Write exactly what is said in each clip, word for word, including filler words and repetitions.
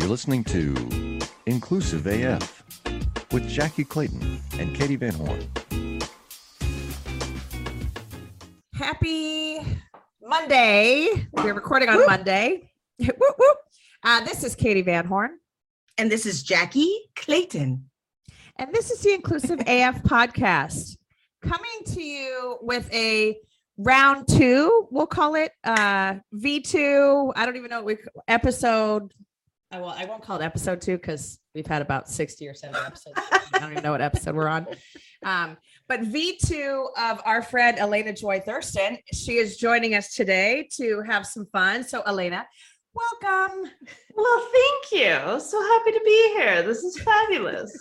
listening to Inclusive A F with Jackie Clayton and Katie Van Horn. Happy Monday. We're recording on whoop. Monday. whoop, whoop. Uh, this is Katie Van Horn. And this is Jackie Clayton. And this is the Inclusive A F podcast, coming to you with a round two, we'll call it uh, V two. I don't even know, we episode. I will. I won't call it episode two because we've had about sixty or seventy episodes. I don't even know what episode we're on. Um, but V two of our friend Elena Joy Thurston. She is joining us today to have some fun. So Elena, welcome. Well, thank you. So happy to be here. This is fabulous.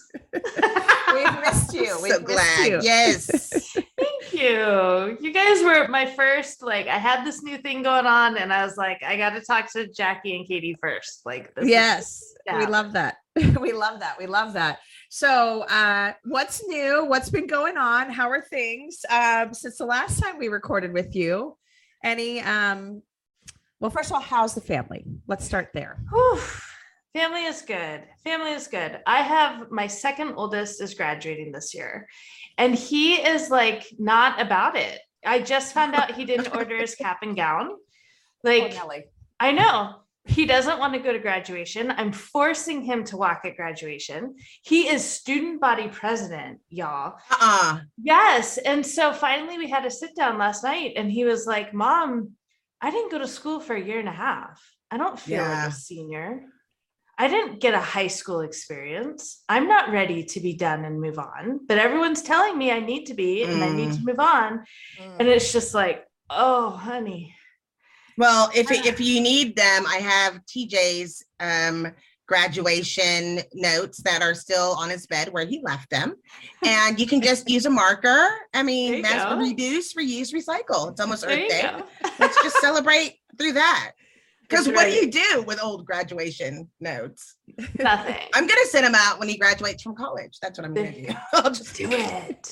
We've missed you. We've so missed glad. You. Yes. Thank you. You guys were my first, like, I had this new thing going on and I was like, I got to talk to Jackie and Katie first. Like, this yes, is, yeah. We love that. We love that. We love that. So uh, what's new? What's been going on? How are things um, since the last time we recorded with you? Any, um, well, first of all, how's the family? Let's start there. Whew. Family is good. Family is good. I have my second oldest is graduating this year and he is like not about it. I just found out he didn't order his cap and gown. Like, oh, I know he doesn't want to go to graduation. I'm forcing him to walk at graduation. He is student body president, y'all. Uh-uh. Yes. And so finally we had a sit down last night and he was like, Mom, I didn't go to school for a year and a half. I don't feel Yeah. like a senior. I didn't get a high school experience. I'm not ready to be done and move on, but everyone's telling me I need to be and Mm. I need to move on. Mm. And it's just like, oh, honey. Well, if if you need them, I have T J's um, graduation notes that are still on his bed where he left them. And you can just use a marker. I mean, that's reduce, reuse, recycle. It's almost Earth Day. Let's just celebrate through that. Because what right. do you do with old graduation notes? Nothing. I'm going to send him out when he graduates from college. That's what I'm going to do. I'll just do it.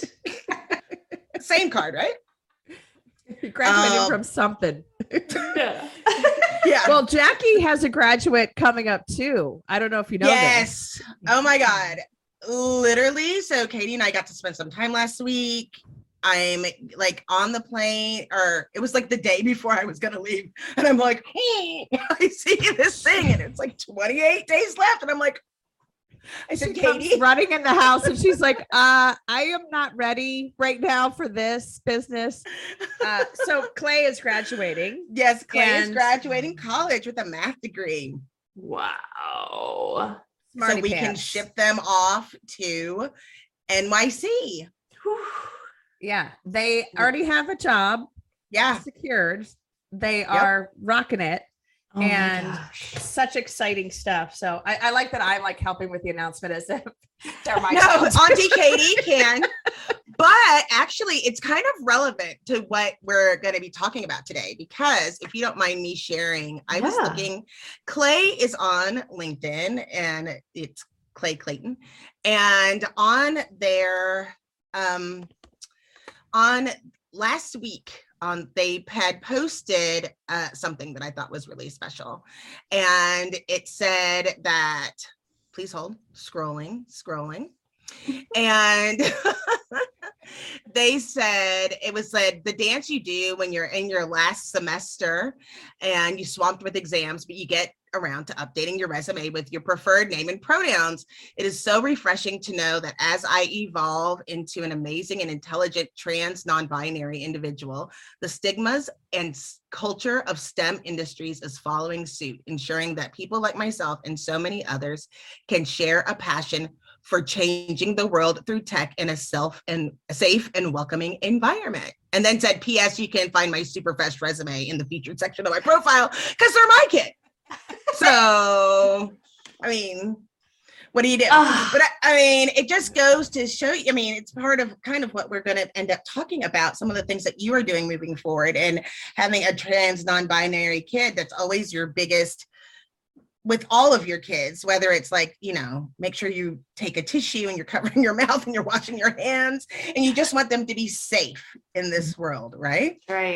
Same card, right? You graduated um, from something. Yeah. Yeah. Well, Jackie has a graduate coming up too. I don't know if you know yes. this. Oh my God. Literally. So Katie and I got to spend some time last week. I'm like on the plane, or it was like the day before I was going to leave. And I'm like, hey, I see this thing. And it's like twenty-eight days left. And I'm like, I said, she Katie, comes running in the house and she's like, uh, I am not ready right now for this business. Uh, so Clay is graduating. Yes, Clay and- is graduating college with a math degree. Wow. Smarty so we pants. can ship them off to N Y C. Whew. Yeah, they already have a job. Yeah, secured. They yep. are rocking it. Oh and such exciting stuff. So I, I like that I'm like helping with the announcement as if they're my no, Auntie Katie can. But actually, it's kind of relevant to what we're going to be talking about today, because if you don't mind me sharing, I yeah. was looking, Clay is on LinkedIn and it's Clay Clayton. And on their, um, on last week, Um, they had posted uh, something that I thought was really special. And it said that, please hold, scrolling, scrolling. And they said, it was said, the dance you do when you're in your last semester and you swamped with exams, but you get around to updating your resume with your preferred name and pronouns. It is so refreshing to know that as I evolve into an amazing and intelligent trans non-binary individual, the stigmas and culture of STEM industries is following suit, ensuring that people like myself and so many others can share a passion for changing the world through tech in a self and safe and welcoming environment. And then said, P S you can find my super fresh resume in the featured section of my profile because they're my kid. So, I mean, what do you do? Oh. But I, I mean, it just goes to show you, I mean, it's part of kind of what we're going to end up talking about, some of the things that you are doing moving forward, and having a trans non-binary kid, that's always your biggest, with all of your kids, whether it's like, you know, make sure you take a tissue and you're covering your mouth and you're washing your hands and you just want them to be safe in this world, right? Right.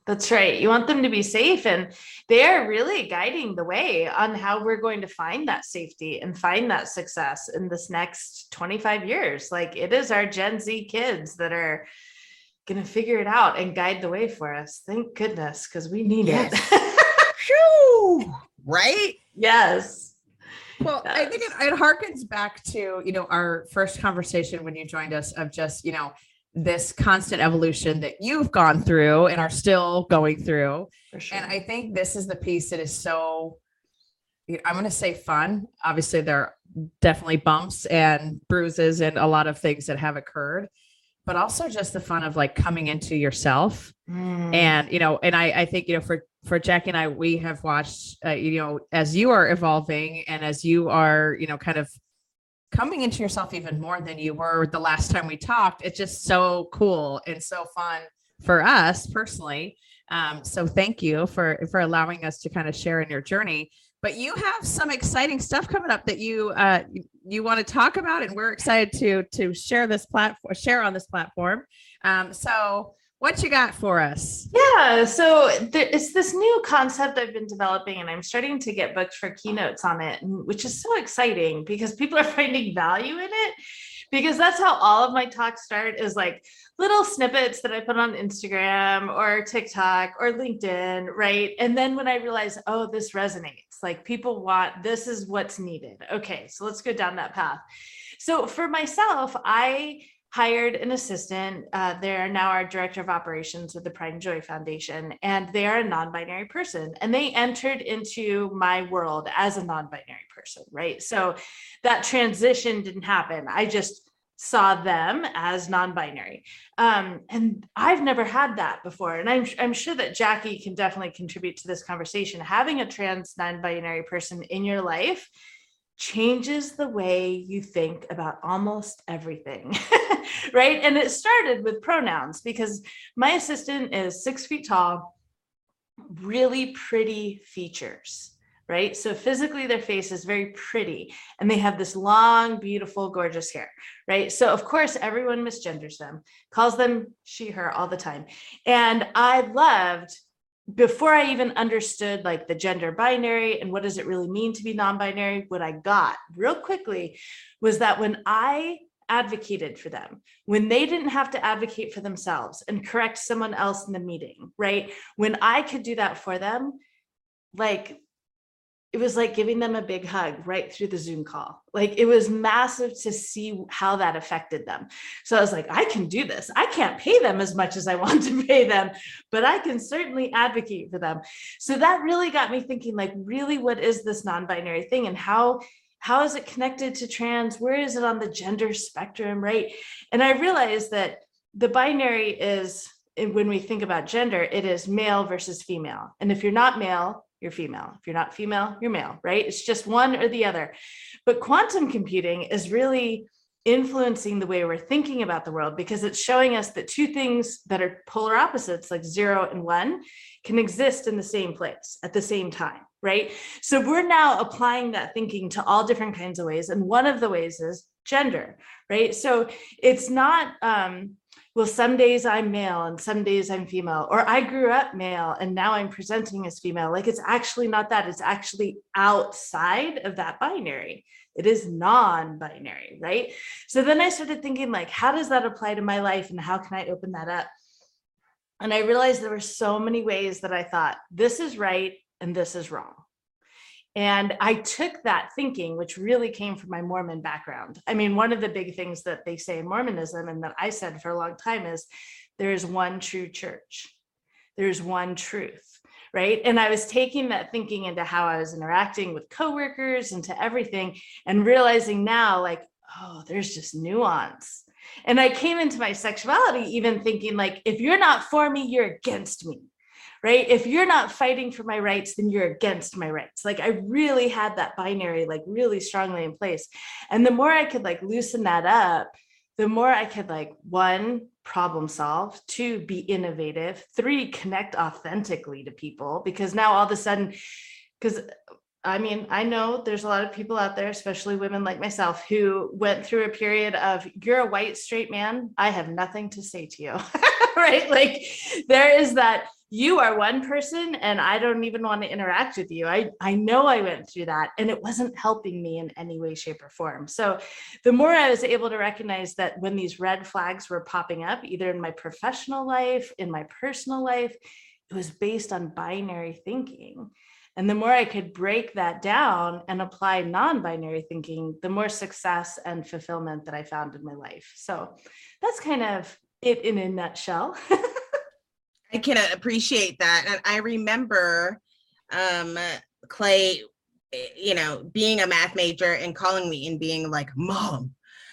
That's right. You want them to be safe, and they are really guiding the way on how we're going to find that safety and find that success in this next twenty-five years. Like, it is our Gen Z kids that are going to figure it out and guide the way for us. Thank goodness, because we need Yes. it. Phew, right? Yes. Well, I think it, it harkens back to, you know, our first conversation when you joined us of just, you know, this constant evolution that you've gone through and are still going through. For sure. And I think this is the piece that is so, I'm going to say fun. Obviously, there are definitely bumps and bruises and a lot of things that have occurred, but also just the fun of like coming into yourself. Mm. And, you know, and I, I think, you know, for, for Jackie and I, we have watched, uh, you know, as you are evolving and as you are, you know, kind of coming into yourself even more than you were the last time we talked. It's just so cool and so fun for us personally. Um, so thank you for, for allowing us to kind of share in your journey. But you have some exciting stuff coming up that you uh, you, you want to talk about, and we're excited to to share this platform, share on this platform. Um, so, what you got for us? Yeah, so there, it's this new concept I've been developing, and I'm starting to get booked for keynotes on it, which is so exciting because people are finding value in it. Because that's how all of my talks start, is like little snippets that I put on Instagram or TikTok or LinkedIn, right? And then when I realize, oh, this resonates, like people want, this is what's needed. Okay, so let's go down that path. So for myself, I hired an assistant. Uh, they're now our director of operations with the Pride and Joy Foundation, and they are a non-binary person, and they entered into my world as a non-binary person, right? So that transition didn't happen. I just saw them as non-binary. Um, and I've never had that before. And I'm, I'm sure that Jackie can definitely contribute to this conversation. Having a trans non-binary person in your life changes the way you think about almost everything, right? And it started with pronouns, because my assistant is six feet tall, really pretty features, right? So physically their face is very pretty, and they have this long, beautiful, gorgeous hair, right? So of course, everyone misgenders them, calls them she, her all the time. And I loved, before I even understood like the gender binary and what does it really mean to be non-binary, what I got real quickly was that when I advocated for them, when they didn't have to advocate for themselves and correct someone else in the meeting, right? When I could do that for them, like, it was like giving them a big hug right through the Zoom call. Like, it was massive to see how that affected them. So I was like, I can do this. I can't pay them as much as I want to pay them, but I can certainly advocate for them. So that really got me thinking, like, really, what is this non-binary thing, and how, how is it connected to trans? Where is it on the gender spectrum, right? And I realized that the binary is, when we think about gender, it is male versus female. And if you're not male, you're female. If you're not female, you're male, right? It's just one or the other. But quantum computing is really influencing the way we're thinking about the world, because it's showing us that two things that are polar opposites, like zero and one, can exist in the same place at the same time, right? So we're now applying that thinking to all different kinds of ways. And one of the ways is gender, right? So it's not, um, well, some days I'm male and some days I'm female, or I grew up male and now I'm presenting as female. Like, it's actually not that. It's actually outside of that binary. It is non-binary, right? So then I started thinking, like, how does that apply to my life, and how can I open that up? And I realized there were so many ways that I thought, this is right and this is wrong. And I took that thinking, which really came from my Mormon background. I mean, one of the big things that they say in Mormonism, and that I said for a long time, is there is one true church. There's one truth, right? And I was taking that thinking into how I was interacting with coworkers and to everything, and realizing now, like, oh, there's just nuance. And I came into my sexuality even thinking, like, if you're not for me, you're against me. Right? If you're not fighting for my rights, then you're against my rights. Like, I really had that binary, like, really strongly in place. And the more I could, like, loosen that up, the more I could, like, one, problem solve, two, be innovative, three, connect authentically to people. Because now all of a sudden, because I mean, I know there's a lot of people out there, especially women like myself, who went through a period of, you're a white straight man, I have nothing to say to you, right? Like, there is that you are one person and I don't even want to interact with you. I, I know I went through that and it wasn't helping me in any way, shape, or form. So the more I was able to recognize that when these red flags were popping up, either in my professional life, in my personal life, it was based on binary thinking. And the more I could break that down and apply non-binary thinking, the more success and fulfillment that I found in my life. So that's kind of it in a nutshell. I can appreciate that. And I remember um, Clay, you know, being a math major and calling me and being like, Mom,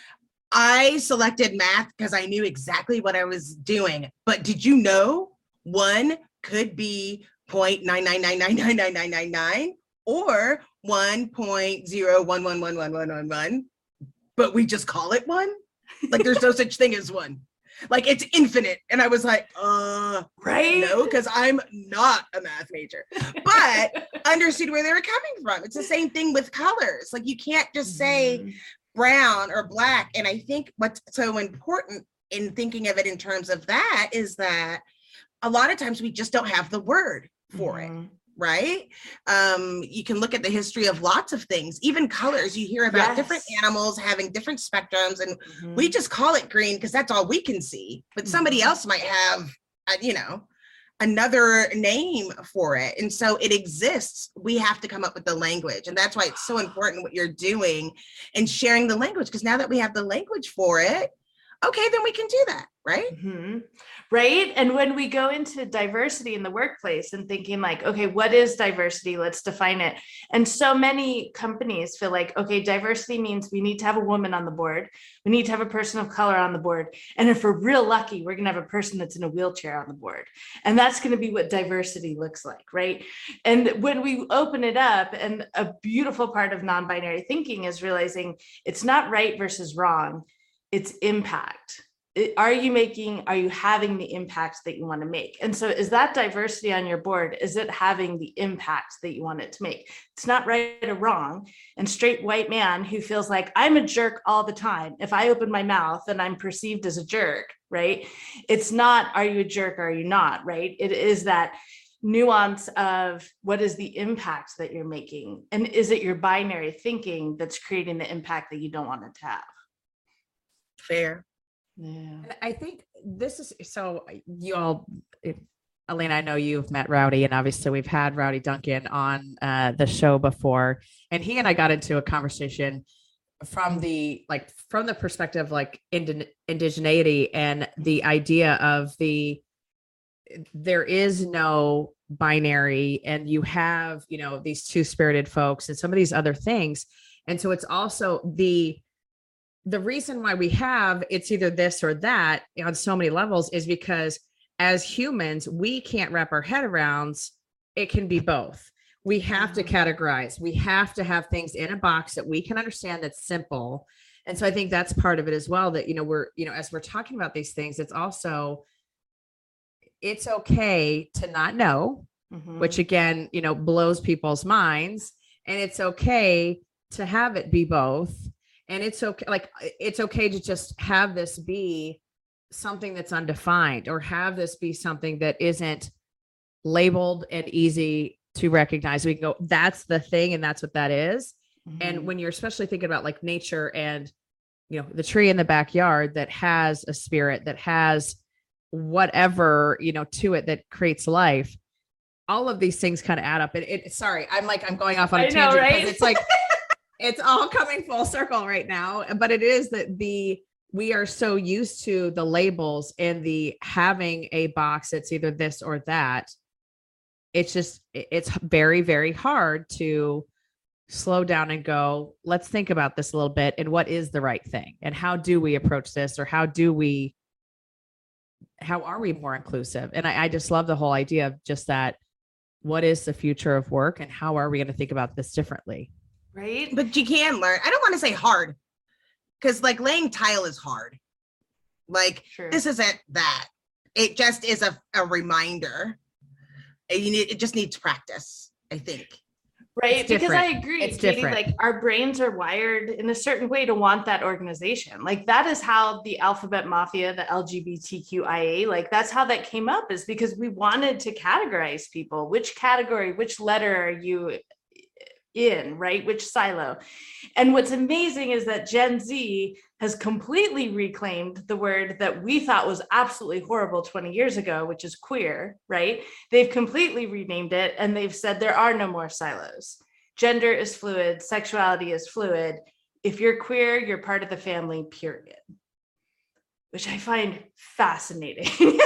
I selected math because I knew exactly what I was doing. But did you know one could be zero point nine nine nine nine nine nine nine nine nine or one point zero one one one one one one one, but we just call it one? Like there's no such thing as one. Like it's infinite. And I was like, uh, right? No, because I'm not a math major. But understood where they were coming from. It's the same thing with colors. Like you can't just say mm-hmm. brown or black. And I think what's so important in thinking of it in terms of that is that a lot of times we just don't have the word for mm-hmm. it, right? Um, you can look at the history of lots of things, even colors. You hear about yes. different animals having different spectrums, and mm-hmm. we just call it green because that's all we can see. But somebody mm-hmm. else might have, uh, you know, another name for it. And so it exists. We have to come up with the language. And that's why it's so important what you're doing and sharing the language, because now that we have the language for it, okay, then we can do that, right? Mm-hmm. Right. And when we go into diversity in the workplace and thinking like, okay, what is diversity? Let's define it. And so many companies feel like, okay, diversity means we need to have a woman on the board. We need to have a person of color on the board. And if we're real lucky, we're going to have a person that's in a wheelchair on the board. And that's going to be what diversity looks like, right? And when we open it up, and a beautiful part of non-binary thinking is realizing it's not right versus wrong. It's impact. Are you making, are you having the impact that you want to make? And so is that diversity on your board? Is it having the impact that you want it to make? It's not right or wrong. And straight white man who feels like I'm a jerk all the time. If I open my mouth and I'm perceived as a jerk, right? It's not, are you a jerk or are you not, right? It is that nuance of what is the impact that you're making? And is it your binary thinking that's creating the impact that you don't want it to have? Fair. Yeah. And I think this is, so you all, if, Elena, I know you've met Rowdy, and obviously we've had Rowdy Duncan on uh, the show before, and he and I got into a conversation from the, like, from the perspective, like ind- indigeneity and the idea of the, there is no binary, and you have, you know, these two-spirited folks and some of these other things. And so it's also the, the reason why we have it's either this or that on so many levels is because as humans, we can't wrap our head around it can be both. We have to categorize. We have to have things in a box that we can understand that's simple. And so I think that's part of it as well, that, you know, we're, you know, as we're talking about these things, it's also, it's okay to not know, mm-hmm. which again, you know, blows people's minds. And it's okay to have it be both. And it's okay, like, it's okay to just have this be something that's undefined, or have this be something that isn't labeled and easy to recognize. We can go, that's the thing, and that's what that is. Mm-hmm. And when you're especially thinking about like nature and, you know, the tree in the backyard that has a spirit, that has whatever, you know, to it that creates life, all of these things kind of add up. And it, sorry, I'm like, I'm going off on a I tangent know, right? because it's like, it's all coming full circle right now, but it is that the, we are so used to the labels and the having a box that's either this or that. It's just, it's very, very hard to slow down and go, let's think about this a little bit. And what is the right thing? And how do we approach this? Or how do we, how are we more inclusive? And I, I just love the whole idea of just that. What is the future of work, and how are we going to think about this differently? Right. But you can learn. I don't want to say hard, because like laying tile is hard. Like True. This isn't that. It just is a, a reminder. You need, it just needs practice, I think. Right. It's Because I different. agree, It's Katie, different. like our brains are wired in a certain way to want that organization. Like that is how the alphabet mafia, the L G B T Q I A, like that's how that came up, is because we wanted to categorize people. Which category, which letter are you in, right? Which silo? And what's amazing is that Gen Z has completely reclaimed the word that we thought was absolutely horrible twenty years ago, which is queer, right? They've completely renamed it and they've said there are no more silos. Gender is fluid, sexuality is fluid. If you're queer, you're part of the family, period. Which I find fascinating.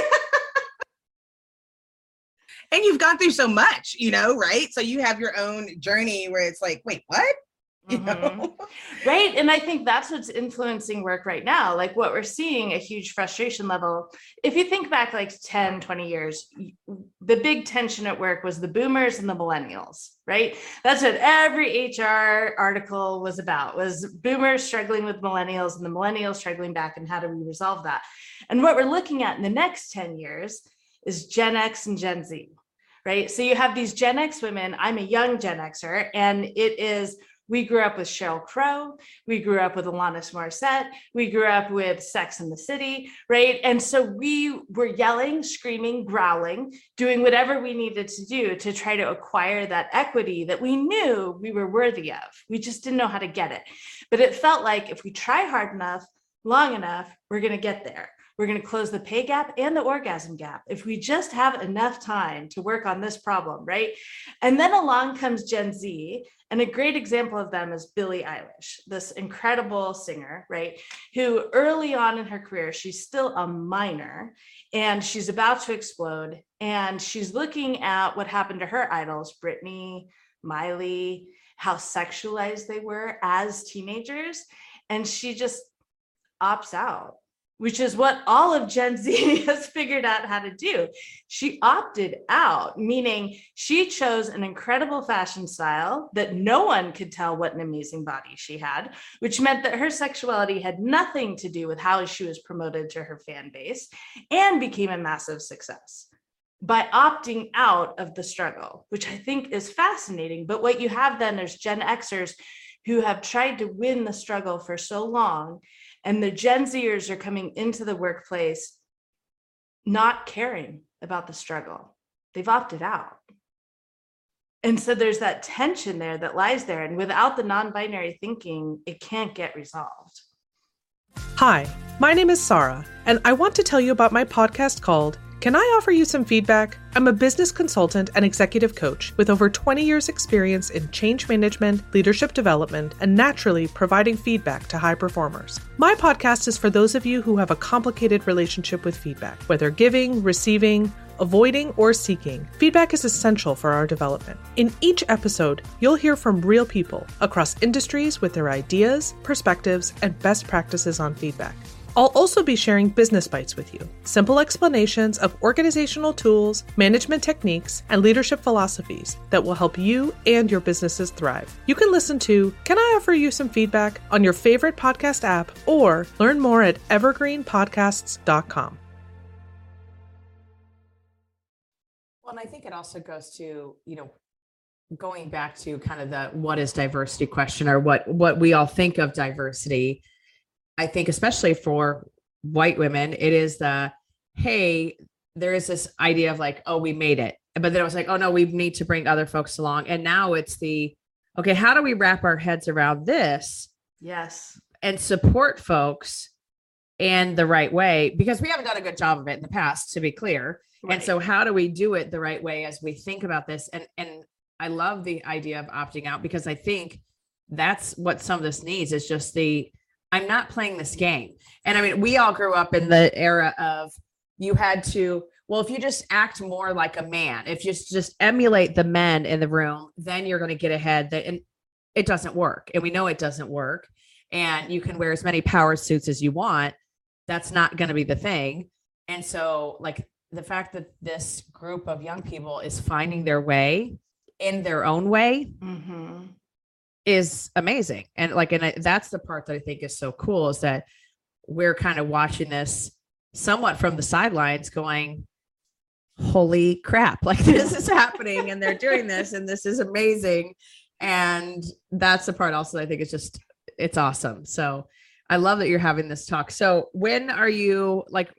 And you've gone through so much, you know, right? So you have your own journey where it's like, wait, what? You know? Mm-hmm. Right. And I think that's what's influencing work right now. Like what we're seeing, a huge frustration level. If you think back like ten, twenty years, the big tension at work was the boomers and the millennials, right? That's what every H R article was about, was boomers struggling with millennials and the millennials struggling back, and how do we resolve that? And what we're looking at in the next ten years is Gen X and Gen Z, right? So you have these Gen X women. I'm a young Gen Xer, and it is, we grew up with Sheryl Crow. We grew up with Alanis Morissette. We grew up with Sex and the City, right? And so we were yelling, screaming, growling, doing whatever we needed to do to try to acquire that equity that we knew we were worthy of. We just didn't know how to get it. But it felt like if we try hard enough, long enough, we're going to get there. We're going to close the pay gap and the orgasm gap if we just have enough time to work on this problem, right? And then along comes Gen Z, and a great example of them is Billie Eilish, this incredible singer, right? Who early on in her career, she's still a minor and she's about to explode. And she's looking at what happened to her idols, Britney, Miley, how sexualized they were as teenagers. And she just opts out, which is what all of Gen Z has figured out how to do. She opted out, meaning she chose an incredible fashion style that no one could tell what an amazing body she had, which meant that her sexuality had nothing to do with how she was promoted to her fan base, and became a massive success by opting out of the struggle, which I think is fascinating. But what you have then is Gen Xers who have tried to win the struggle for so long, and the Gen Zers are coming into the workplace not caring about the struggle. They've opted out. And so there's that tension there that lies there. And without the non-binary thinking, it can't get resolved. Hi, my name is Sarah, and I want to tell you about my podcast called Can I Offer You Some Feedback? I'm a business consultant and executive coach with over twenty years experience in change management, leadership development, and naturally providing feedback to high performers. My podcast is for those of you who have a complicated relationship with feedback, whether giving, receiving, avoiding, or seeking. Feedback is essential for our development. In each episode, you'll hear from real people across industries with their ideas, perspectives, and best practices on feedback. I'll also be sharing business bites with you, simple explanations of organizational tools, management techniques, and leadership philosophies that will help you and your businesses thrive. You can listen to Can I Offer You Some Feedback on your favorite podcast app, or learn more at evergreen podcasts dot com. Well, and I think it also goes to, you know, going back to kind of the what is diversity question, or what what we all think of diversity. I think especially for white women, it is the, hey, there is this idea of like, oh, we made it. But then it was like, oh no, we need to bring other folks along. And now it's the, okay, how do we wrap our heads around this? Yes. And support folks in the right way? Because we haven't done a good job of it in the past, to be clear. Right. And so how do we do it the right way as we think about this? And, and I love the idea of opting out, because I think that's what some of this needs, is just the, I'm not playing this game. And I mean, we all grew up in the era of, you had to, well, if you just act more like a man, if you just, just emulate the men in the room, then you're going to get ahead. And it doesn't work. And we know it doesn't work. And you can wear as many power suits as you want. That's not going to be the thing. And so like the fact that this group of young people is finding their way in their own way, mm-hmm. is amazing. And like, and I, that's the part that I think is so cool, is that we're kind of watching this somewhat from the sidelines going, holy crap, like this is happening and they're doing this and this is amazing. And that's the part also I think it's just, it's awesome. So I love that you're having this talk. So when are you like,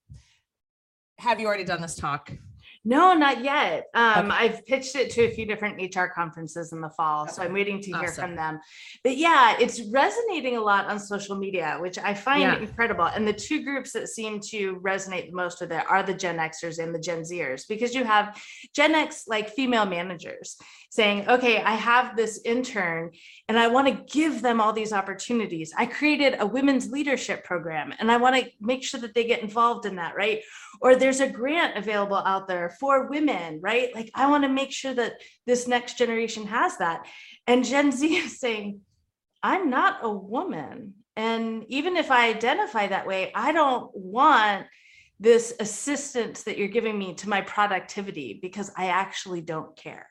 have you already done this talk? No, not yet. Um, Okay. I've pitched it to a few different H R conferences in the fall, so Okay. I'm waiting to hear Awesome. from them. But yeah, it's resonating a lot on social media, which I find Yeah. incredible. And the two groups that seem to resonate the most with it are the Gen Xers and the Gen Zers, because you have Gen X, like female managers, saying, okay, I have this intern and I want to give them all these opportunities. I created a women's leadership program and I want to make sure that they get involved in that, right? Or there's a grant available out there for women, right? Like, I want to make sure that this next generation has that. And Gen Z is saying, I'm not a woman. And even if I identify that way, I don't want this assistance that you're giving me to my productivity because I actually don't care.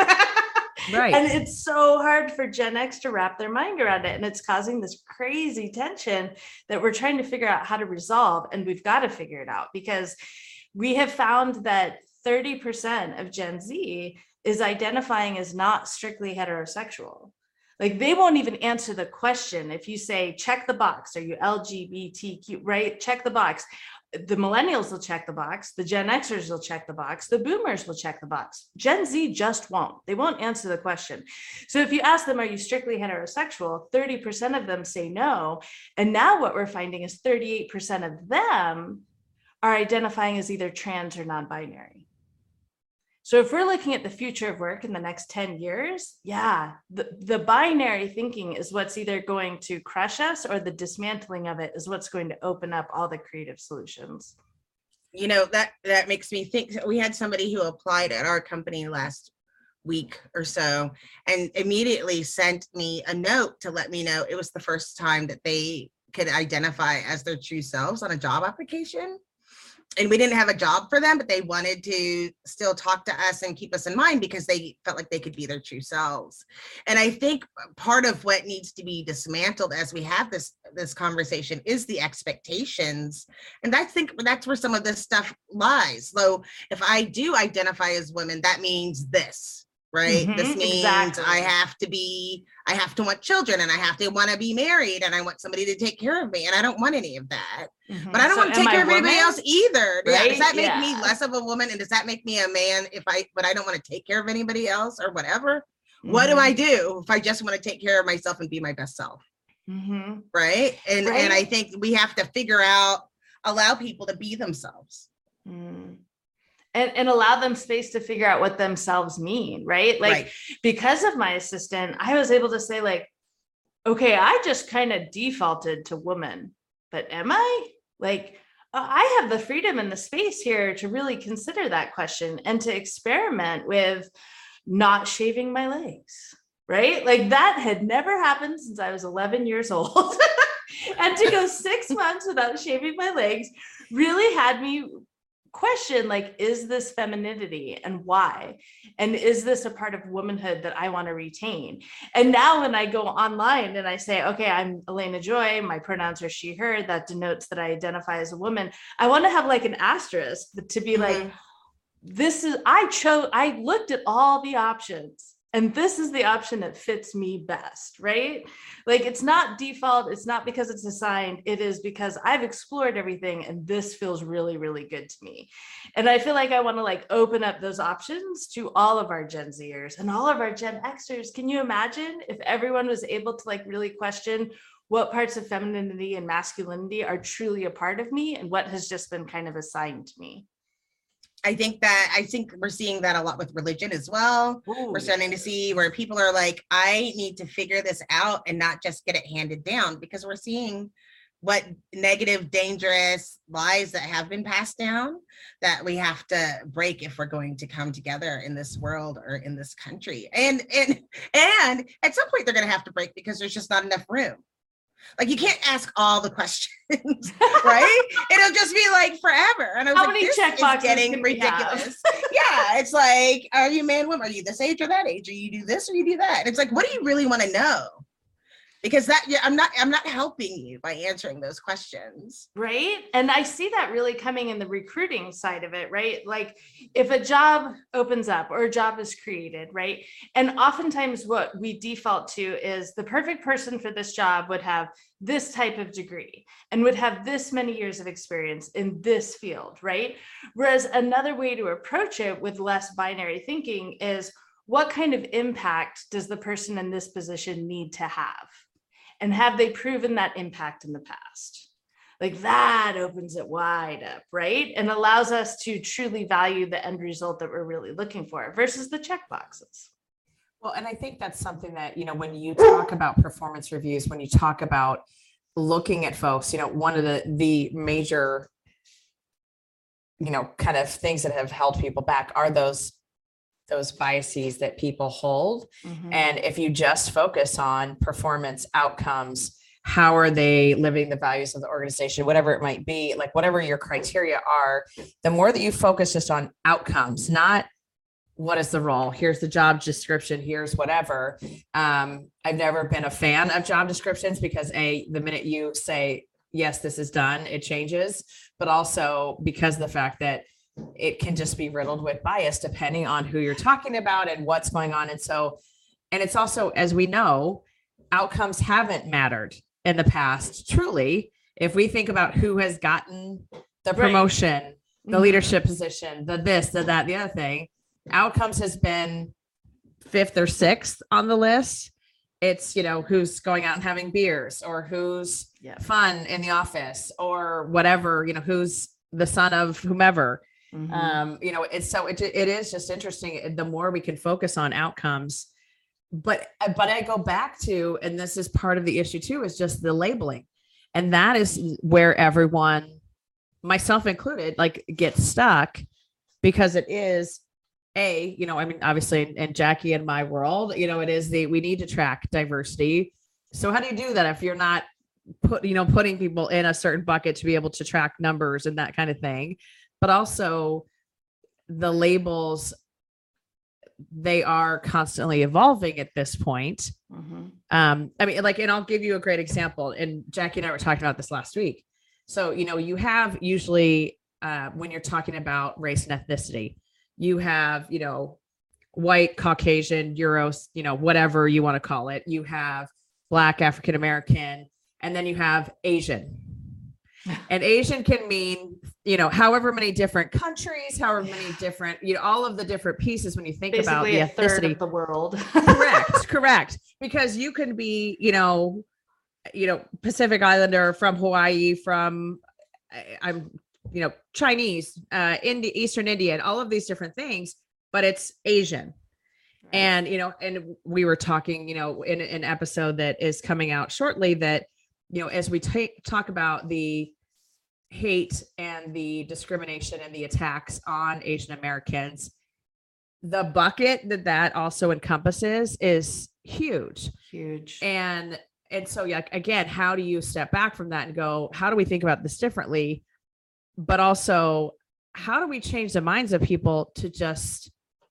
Right. And it's so hard for Gen X to wrap their mind around it. And it's causing this crazy tension that we're trying to figure out how to resolve. And we've got to figure it out, because we have found that thirty percent of Gen Z is identifying as not strictly heterosexual. Like, they won't even answer the question. If you say, check the box, are you L G B T Q, right? Check the box. The millennials will check the box. The Gen Xers will check the box. The boomers will check the box. Gen Z just won't. They won't answer the question. So if you ask them, are you strictly heterosexual? thirty percent of them say no. And now what we're finding is thirty-eight percent of them are identifying as either trans or non-binary. So if we're looking at the future of work in the next ten years, yeah, the, the binary thinking is what's either going to crush us, or the dismantling of it is what's going to open up all the creative solutions. You know, that that makes me think. We had somebody who applied at our company last week or so and immediately sent me a note to let me know it was the first time that they could identify as their true selves on a job application. And we didn't have a job for them, but they wanted to still talk to us and keep us in mind because they felt like they could be their true selves. And I think part of what needs to be dismantled as we have this this conversation is the expectations. And I think that's where some of this stuff lies. So if I do identify as women, that means this. Right. Mhm, this means exactly. I have to be, I have to want children, and I have to want to be married, and I want somebody to take care of me. And I don't want any of that. Mhm. But I don't So want to am take care I of anybody woman? else either. Yeah. Does Right? that make Yeah. me less of a woman? And does that make me a man if I, but I don't want to take care of anybody else or whatever? What do Mhm. I do if I just want to take care of myself and be my best self? Mhm. Right. And, Right. and I think we have to figure out, allow people to be themselves. Mm. And, and allow them space to figure out what themselves mean, right? Like, Right. because of my assistant, I was able to say, like, okay, I just kind of defaulted to woman, but am I? Like, uh, I have the freedom and the space here to really consider that question and to experiment with not shaving my legs, right? Like, that had never happened since I was eleven years old. And to go six months without shaving my legs really had me question, like, is this femininity and why? And is this a part of womanhood that I want to retain? And now when I go online and I say, okay, I'm Elena Joy, my pronouns are she, her, that denotes that I identify as a woman, I want to have like an asterisk to be like, Mhm. this is, I chose, I looked at all the options, and this is the option that fits me best, right? Like, it's not default. It's not because it's assigned. It is because I've explored everything and this feels really, really good to me. And I feel like I want to like open up those options to all of our Gen Zers and all of our Gen Xers. Can you imagine if everyone was able to like really question what parts of femininity and masculinity are truly a part of me and what has just been kind of assigned to me? I think that, I think we're seeing that a lot with religion as well. Ooh, We're starting to see where people are like, I need to figure this out and not just get it handed down, because we're seeing what negative, dangerous lies that have been passed down that we have to break if we're going to come together in this world or in this country. And and and at some point they're going to have to break because there's just not enough room. Like, you can't ask all the questions, right? It'll just be like forever. And I was How like, many this check is boxes getting can we have? ridiculous. Yeah, it's like, are you man, woman? Are you this age or that age? Or you do this or you do that? And it's like, what do you really want to know? because that, yeah, I'm not, I'm not helping you by answering those questions. Right. And I see that really coming in the recruiting side of it, right? Like if a job opens up or a job is created, right? And oftentimes what we default to is the perfect person for this job would have this type of degree and would have this many years of experience in this field, right? Whereas another way to approach it with less binary thinking is, what kind of impact does the person in this position need to have? And have they proven that impact in the past? Like that opens it wide up, right? And allows us to truly value the end result that we're really looking for versus the check boxes. Well, and I think that's something that, you know, when you talk about performance reviews, when you talk about looking at folks, you know, one of the, the major, you know, kind of things that have held people back are those those biases that people hold. Mm-hmm. And if you just focus on performance outcomes, how are they living the values of the organization, whatever it might be, like whatever your criteria are, the more that you focus just on outcomes, not what is the role, here's the job description, here's whatever. Um, I've never been a fan of job descriptions because a, the minute you say, yes, this is done, it changes, but also because of the fact that it can just be riddled with bias depending on who you're talking about and what's going on. And so, and it's also, as we know, outcomes haven't mattered in the past. Truly, if we think about who has gotten the promotion, right, the mm-hmm. leadership position, the this, the that, the other thing, outcomes has been fifth or sixth on the list. It's, you know, who's going out and having beers, or who's yeah. fun in the office, or whatever, you know, who's the son of whomever. Mm-hmm. Um, you know, it's so it, it is just interesting. The more we can focus on outcomes, but, but I go back to, and this is part of the issue too, is just the labeling. And that is where everyone, myself included, like gets stuck, because it is a, you know, I mean, obviously in, in Jackie and my world, you know, it is the, we need to track diversity. So how do you do that if you're not put, you know, putting people in a certain bucket to be able to track numbers and that kind of thing? But also the labels, they are constantly evolving at this point. Mm-hmm. Um, I mean, like, and I'll give you a great example. And Jackie and I were talking about this last week. So, you know, you have usually uh, when you're talking about race and ethnicity, you have, you know, white, Caucasian, Euros, you know, whatever you want to call it. You have Black, African-American, and then you have Asian. And Asian can mean, you know, however many different countries, however many different, you know, all of the different pieces when you think Basically about the a ethnicity third of the world. Correct, correct. Because you can be, you know, you know, Pacific Islander, from Hawaii, from I'm, you know, Chinese, uh, Indi- Eastern Indian, all of these different things, but it's Asian. Right. And, you know, and we were talking, you know, in an episode that is coming out shortly that, you know, as we take talk about the hate and the discrimination and the attacks on Asian Americans, the bucket that that also encompasses is huge, huge. And, and so, yeah, again, how do you step back from that and go, how do we think about this differently? But also, how do we change the minds of people to just,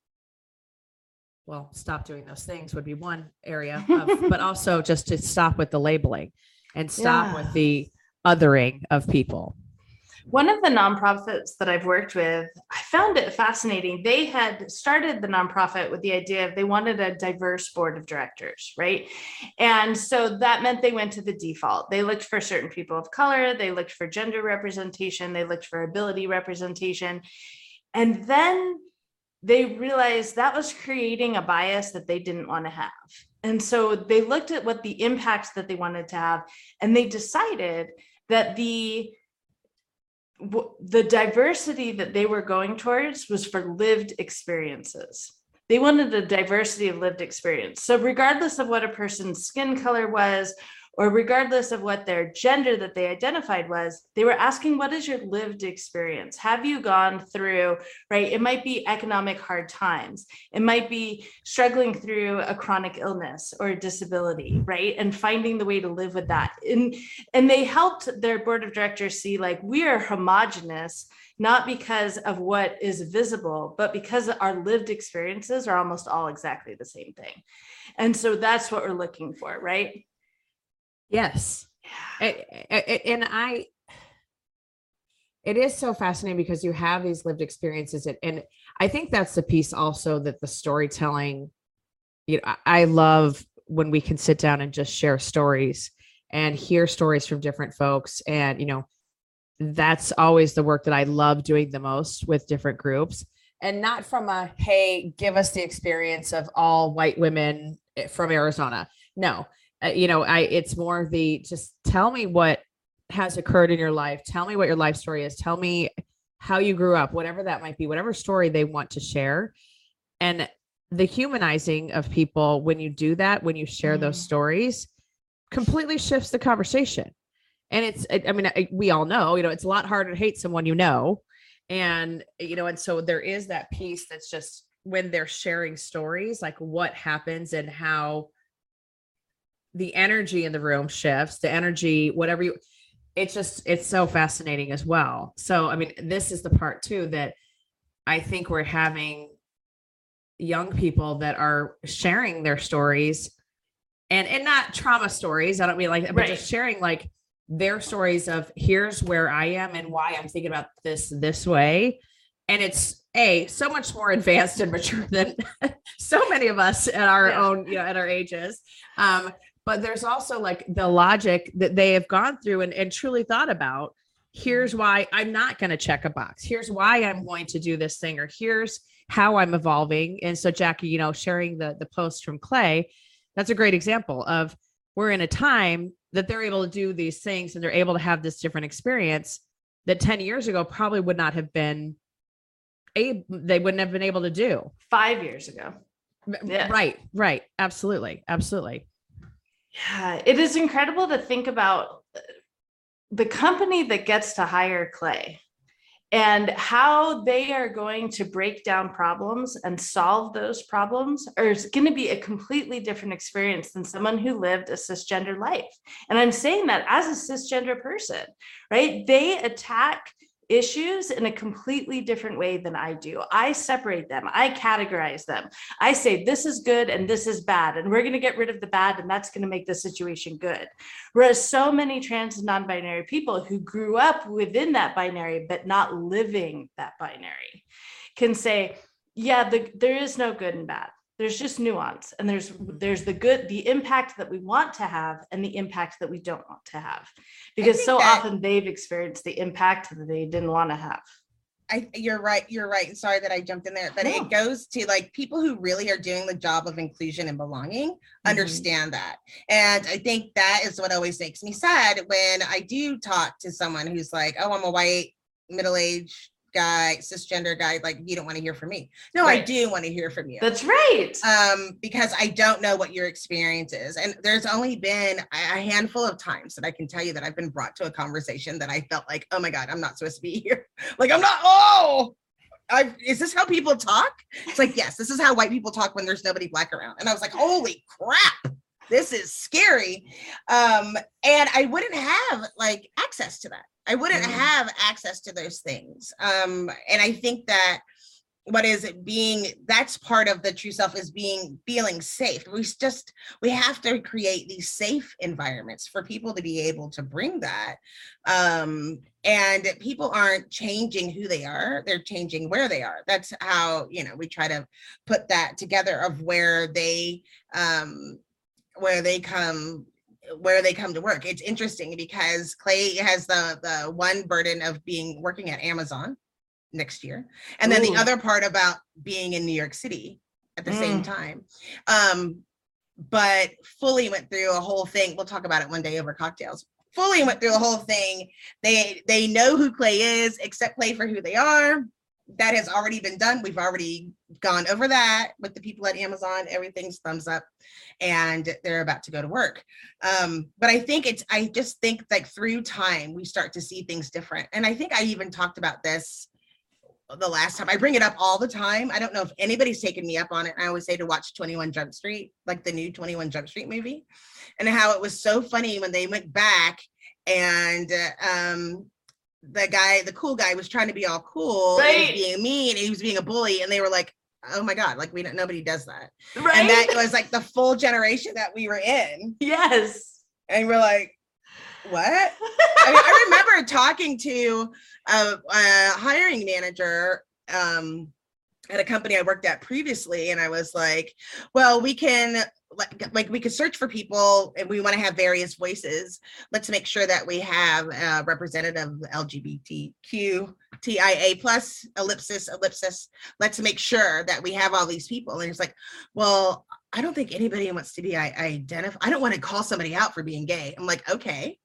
well, stop doing those things would be one area, of, but also just to stop with the labeling and stop yeah. with the othering of people. One of the nonprofits that I've worked with, I found it fascinating. They had started the nonprofit with the idea of they wanted a diverse board of directors, right? And so that meant they went to the default. They looked for certain people of color. They looked for gender representation. They looked for ability representation. And then they realized that was creating a bias that they didn't want to have. And so they looked at what the impacts that they wanted to have, and they decided that the the diversity that they were going towards was for lived experiences. They wanted a diversity of lived experience. So regardless of what a person's skin color was, or regardless of what their gender that they identified was, they were asking, what is your lived experience? Have you gone through, right? It might be economic hard times. It might be struggling through a chronic illness or a disability, right? And finding the way to live with that. And, and they helped their board of directors see, like, we are homogenous, not because of what is visible, but because our lived experiences are almost all exactly the same thing. And so that's what we're looking for, right? Yes. Yeah. A- a- a- And I, it is so fascinating because you have these lived experiences. And, and I think that's the piece also that the storytelling, you know, I I love when we can sit down and just share stories and hear stories from different folks. And, you know, that's always the work that I love doing the most with different groups. And not from a, hey, give us the experience of all white women eh, from Arizona. No, uh, you know, I, it's more the just tell me what has occurred in your life. Tell me what your life story is. Tell me how you grew up, whatever that might be, whatever story they want to share. And the humanizing of people, when you do that, when you share those Mhm. stories, completely shifts the conversation. And it's, I I mean, I- we all know, you know, it's a lot harder to hate someone you know. And, you know, and so there is that piece that's just when they're sharing stories, like what happens and how the energy in the room shifts, the energy, whatever you, it's just, it's so fascinating as well. So, I mean, this is the part too that I think we're having young people that are sharing their stories and and not trauma stories. I don't mean like that, but Right. just sharing like their stories of here's where I am and why I'm thinking about this this way. And it's a so much more advanced and mature than so many of us at our Yeah. own, you know, at our ages. Um, but there's also like the logic that they have gone through and, and truly thought about. Here's why I'm not going to check a box. Here's why I'm going to do this thing, or here's how I'm evolving. And so, Jackie, you know, sharing the the post from Clay, that's a great example of we're in a time that they're able to do these things and they're able to have this different experience that ten years ago probably would not have been a they wouldn't have been able to do. Five years ago. Yeah. Right, right. Absolutely. Absolutely. Yeah, it is incredible to think about the company that gets to hire Clay and how they are going to break down problems and solve those problems is going to be a completely different experience than someone who lived a cisgender life. And I'm saying that as a cisgender person, right? They attack issues in a completely different way than I do. I separate them. I categorize them. I say this is good and this is bad, and we're going to get rid of the bad, and that's going to make the situation good. Whereas so many trans and non-binary people who grew up within that binary but not living that binary can say, yeah, the, there is no good and bad. There's just nuance, and there's there's the good, the impact that we want to have and the impact that we don't want to have, because think so that- often they've experienced the impact that they didn't want to have. I, you're right. You're right. And sorry that I jumped in there, but No. it goes to like people who really are doing the job of inclusion and belonging understand that. And I think that is what always makes me sad when I do talk to someone who's like, oh, I'm a white, middle-aged guy, cisgender guy. Like, you don't want to hear from me. No, I Right. do want to hear from you. That's right. um because I don't know what your experience is, and there's only been a a handful of times that I can tell you that I've been brought to a conversation that I felt like, oh my god, I'm not supposed to be here. Like, I'm not, oh I is this how people talk? It's like, yes, this is how white people talk when there's nobody black around. And I was like, holy crap, this is scary. Um and I wouldn't have like access to that. I wouldn't Mm. have access to those things. Um and I think that what is it being, that's part of the true self, is being feeling safe. We just we have to create these safe environments for people to be able to bring that. Um and people aren't changing who they are, they're changing where they are. That's how, you know, we try to put that together of where they um where they come where they come to work. It's interesting because Clay has the the one burden of being working at Amazon next year, and then Ooh. the other part about being in New York City at the same Mm. time. Um, but fully went through a whole thing. We'll talk about it one day over cocktails. Fully went through a whole thing. They they know who Clay is, accept Clay for who they are. That has already been done. We've already gone over that with the people at Amazon. Everything's thumbs up, and they're about to go to work. Um, but I think it's, I just think like through time, we start to see things different. And I think I even talked about this the last time. I bring it up all the time. I don't know if anybody's taken me up on it. I always say to watch twenty-one Jump Street, like the new twenty-one Jump Street movie, and how it was so funny when they went back and uh, um, the guy, the cool guy, was trying to be all cool, and he was Right. being mean, and he was being a bully, and they were like, oh my god, like we don't, nobody does that. Right. And that was like the full generation that we were in. Yes. And we're like, what? I, mean, I remember talking to a, a hiring manager um, at a company I worked at previously. And I was like, well, we can like, like we could search for people and we want to have various voices. Let's make sure that we have a representative L G B T Q, T I A plus, ellipsis, ellipsis. Let's make sure that we have all these people. And it's like, well, I don't think anybody wants to be identified. I don't want to call somebody out for being gay. I'm like, okay.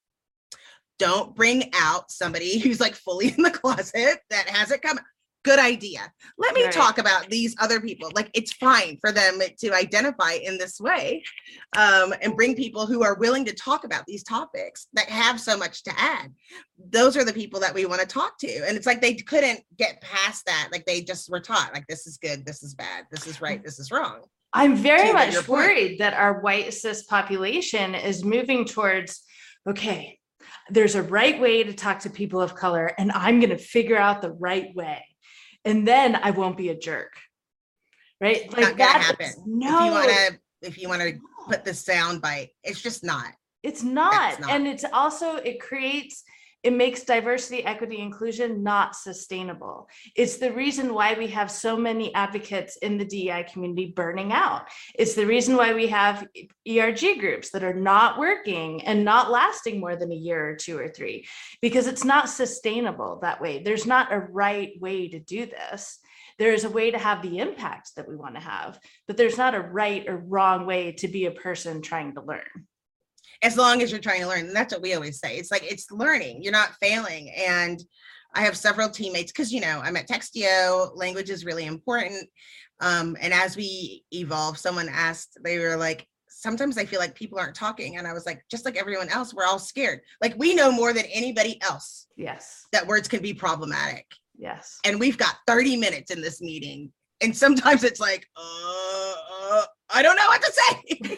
Don't bring out somebody who's like fully in the closet that hasn't come. Good idea. Let me right. talk about these other people. Like, it's fine for them to identify in this way um, and bring people who are willing to talk about these topics that have so much to add. Those are the people that we want to talk to. And it's like they couldn't get past that. Like they just were taught, like, this is good, this is bad, this is right, this is wrong. I'm very much worried that our white cis population is moving towards, okay, there's a right way to talk to people of color, and I'm going to figure out the right way. And then I won't be a jerk. Right? Like that happen. No. If you want to, if you want to put the sound bite, it's just not. It's not. not. And it's also, it creates, it makes diversity, equity, inclusion not sustainable. It's the reason why we have so many advocates in the D E I community burning out. It's the reason why we have E R G groups that are not working and not lasting more than a year or two or three, because it's not sustainable that way. There's not a right way to do this. There is a way to have the impact that we want to have, but there's not a right or wrong way to be a person trying to learn. As long as you're trying to learn. And that's what we always say. It's like, it's learning. You're not failing. And I have several teammates because, you know, I'm at Textio. Language is really important. Um, and as we evolve, someone asked, they were like, sometimes I feel like people aren't talking. And I was like, just like everyone else, we're all scared. Like we know more than anybody else. Yes. That words can be problematic. Yes. And we've got thirty minutes in this meeting. And sometimes it's like, uh, uh I don't know what to say.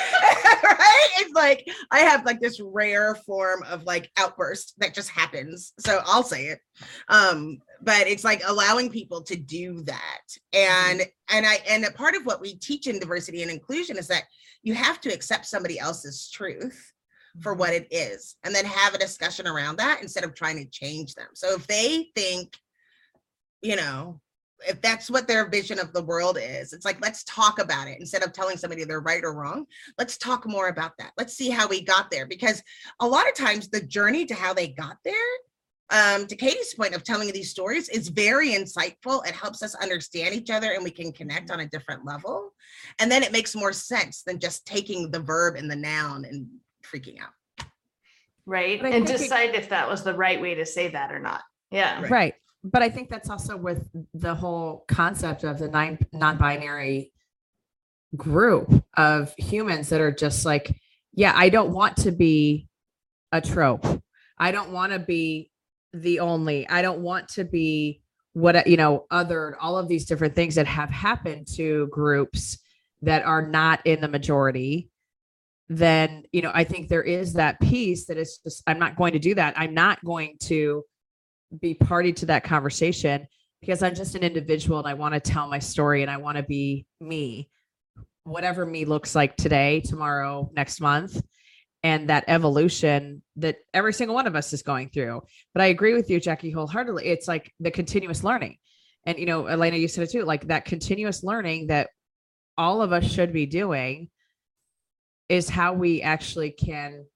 Right? It's like, I have like this rare form of like outburst that just happens. So I'll say it. Um, but it's like allowing people to do that. And, mm-hmm. and I, and a part of what we teach in diversity and inclusion is that you have to accept somebody else's truth for what it is, and then have a discussion around that instead of trying to change them. So if they think, you know, if that's what their vision of the world is, it's like, let's talk about it instead of telling somebody they're right or wrong. Let's talk more about that. Let's see how we got there, because a lot of times the journey to how they got there, um, to Katie's point of telling these stories, is very insightful. It helps us understand each other and we can connect on a different level. And then it makes more sense than just taking the verb and the noun and freaking out. Right. And decide it, if that was the right way to say that or not. Yeah. Right. right. But I think that's also with the whole concept of the nine, non-binary group of humans that are just like, yeah, I don't want to be a trope. I don't want to be the only, I don't want to be what, you know, other, all of these different things that have happened to groups that are not in the majority. Then, you know, I think there is that piece that is just, I'm not going to do that. I'm not going to be party to that conversation because I'm just an individual and I want to tell my story and I want to be me, whatever me looks like today, tomorrow, next month. And that evolution that every single one of us is going through. But I agree with you, Jackie, wholeheartedly. It's like the continuous learning. And, you know, Elena, you said it too, like that continuous learning that all of us should be doing is how we actually can,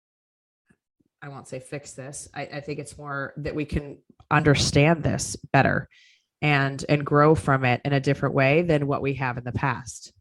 I won't say fix this. I, I think it's more that we can understand this better and, and grow from it in a different way than what we have in the past.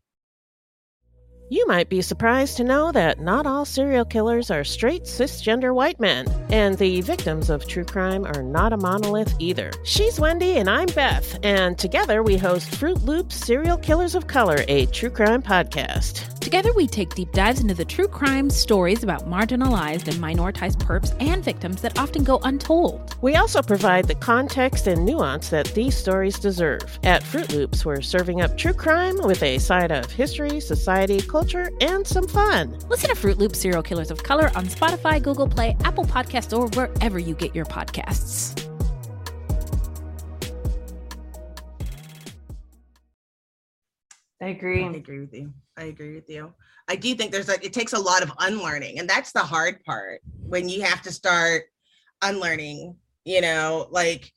You might be surprised to know that not all serial killers are straight cisgender white men, and the victims of true crime are not a monolith either. She's Wendy and I'm Beth, and together we host Fruit Loops Serial Killers of Color, a true crime podcast. Together we take deep dives into the true crime stories about marginalized and minoritized perps and victims that often go untold. We also provide the context and nuance that these stories deserve. At Fruit Loops, we're serving up true crime with a side of history, society, culture, and some fun. Listen to Fruit Loops Serial Killers of Color on Spotify, Google Play, Apple Podcasts, or wherever you get your podcasts. I agree. I agree with you. I agree with you. I do think there's like, it takes a lot of unlearning, and that's the hard part when you have to start unlearning, you know, like,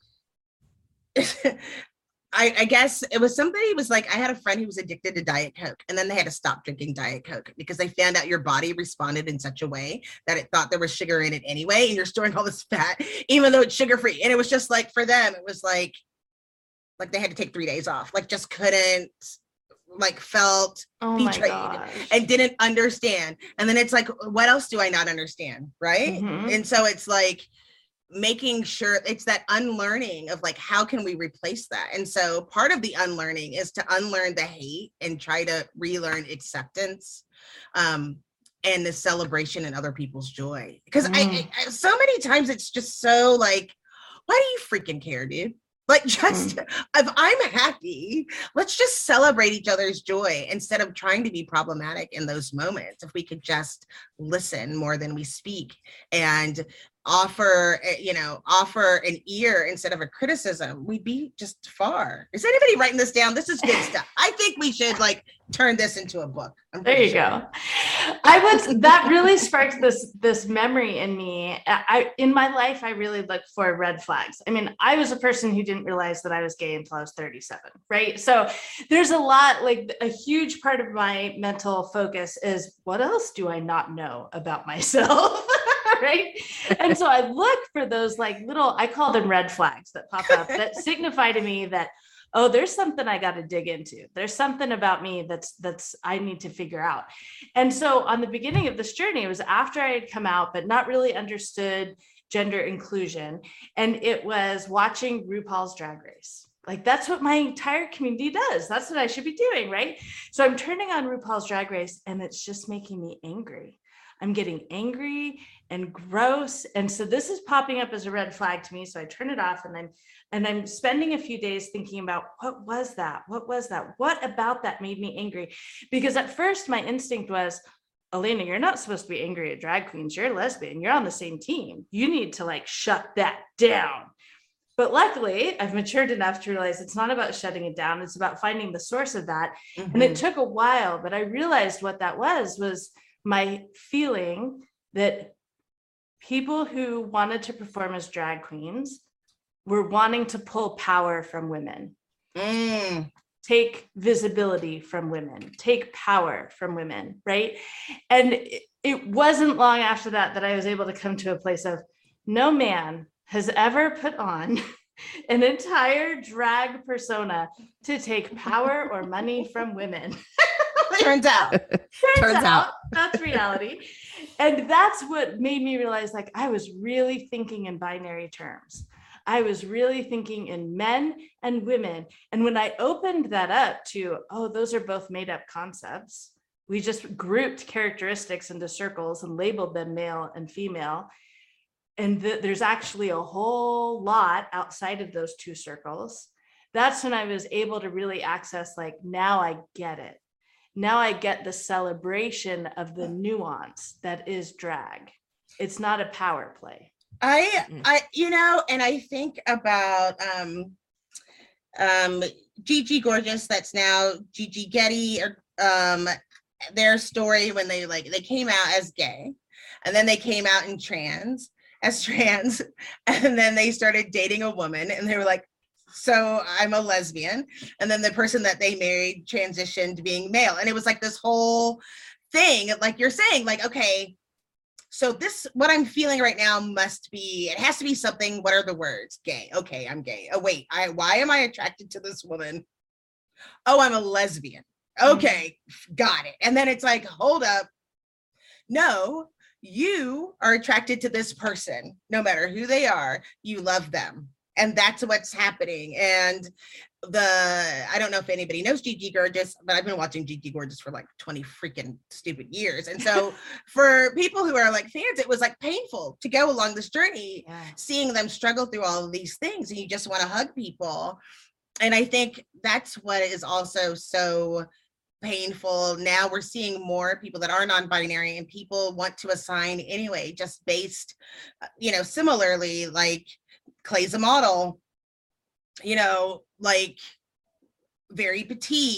I, I guess it was somebody was like, I had a friend who was addicted to Diet Coke, and then they had to stop drinking Diet Coke because they found out your body responded in such a way that it thought there was sugar in it anyway. And you're storing all this fat, even though it's sugar free. And it was just like, for them, it was like, like they had to take three days off, like just couldn't, like felt Oh my betrayed gosh. and didn't understand. And then it's like, what else do I not understand? Right. Mhm. And so it's like, making sure it's that unlearning of like, how can we replace that? And so part of the unlearning is to unlearn the hate and try to relearn acceptance, um, and the celebration in other people's joy. Because Mm. I, I so many times it's just so like, why do you freaking care, dude? Like, just if I'm happy, let's just celebrate each other's joy instead of trying to be problematic in those moments. If we could just listen more than we speak and offer, eh, you know, offer an ear instead of a criticism, we'd be just far. Is anybody writing this down? This is good stuff. I think we should like turn this into a book. I'm There pretty you sure. go. I was that really sparked this this memory in me. I in my life I really looked for red flags. I mean, I was a person who didn't realize that I was gay until I was thirty-seven, right? So there's a lot, like a huge part of my mental focus is what else do I not know about myself? Right. And so I look for those like little, I call them red flags that pop up that signify to me that, oh, there's something I got to dig into. There's something about me that's, that's, I need to figure out. And so on the beginning of this journey, it was after I had come out, but not really understood gender inclusion. And it was watching RuPaul's Drag Race. Like, that's what my entire community does. That's what I should be doing. Right. So I'm turning on RuPaul's Drag Race and it's just making me angry. I'm getting angry and gross. And so this is popping up as a red flag to me. So I turn it off and I'm, and I'm spending a few days thinking about what was that? What was that? What about that made me angry? Because at first my instinct was, Elena, you're not supposed to be angry at drag queens. You're a lesbian. You're on the same team. You need to like shut that down. But luckily I've matured enough to realize it's not about shutting it down. It's about finding the source of that. Mhm. And it took a while, but I realized what that was, was my feeling that people who wanted to perform as drag queens were wanting to pull power from women, Mm. take visibility from women, take power from women, right? And it, it wasn't long after that that I was able to come to a place of no man has ever put on an entire drag persona to take power or money from women. Turns out. Turns, Turns out, out. that's reality. And that's what made me realize, like, I was really thinking in binary terms. I was really thinking in men and women. And when I opened that up to, oh, those are both made up concepts, we just grouped characteristics into circles and labeled them male and female. And th- there's actually a whole lot outside of those two circles. That's when I was able to really access, like, now I get it. Now I get the celebration of the nuance that is drag. It's not a power play. I, I, you know, and I think about um, um, Gigi Gorgeous, that's now Gigi Getty, or um, their story when they like they came out as gay, and then they came out in trans as trans, and then they started dating a woman, and they were like, so I'm a lesbian. And then the person that they married transitioned to being male. And it was like this whole thing, like you're saying, like, okay, so this, what I'm feeling right now must be, it has to be something, what are the words? Gay. Okay, I'm gay. Oh, wait, I, why am I attracted to this woman? Oh, I'm a lesbian. Okay, mm-hmm. Got it. And then it's like, hold up. No, you are attracted to this person, no matter who they are, you love them. And that's what's happening. And the, I don't know if anybody knows Gigi Gorgeous, but I've been watching Gigi Gorgeous for like twenty freaking stupid years. And so for people who are like fans, it was like painful to go along this journey, yeah. Seeing them struggle through all of these things, and you just want to hug people. And I think that's what is also so painful. Now we're seeing more people that are non-binary, and people want to assign anyway, just based, you know, similarly, like Clay's a model, you know, like very petite,